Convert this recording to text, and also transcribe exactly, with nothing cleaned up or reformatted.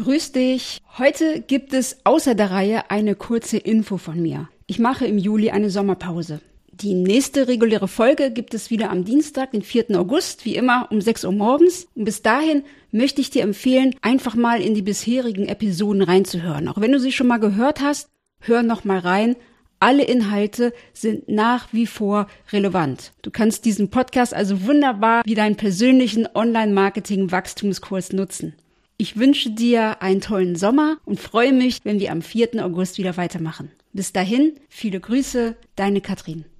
Grüß dich. Heute gibt es außer der Reihe eine kurze Info von mir. Ich mache im Juli eine Sommerpause. Die nächste reguläre Folge gibt es wieder am Dienstag, den vierten August, wie immer um sechs Uhr morgens. Und bis dahin möchte ich dir empfehlen, einfach mal in die bisherigen Episoden reinzuhören. Auch wenn du sie schon mal gehört hast, hör noch mal rein. Alle Inhalte sind nach wie vor relevant. Du kannst diesen Podcast also wunderbar wie deinen persönlichen Online-Marketing-Wachstumskurs nutzen. Ich wünsche dir einen tollen Sommer und freue mich, wenn wir am vierten August wieder weitermachen. Bis dahin, viele Grüße, deine Katrin.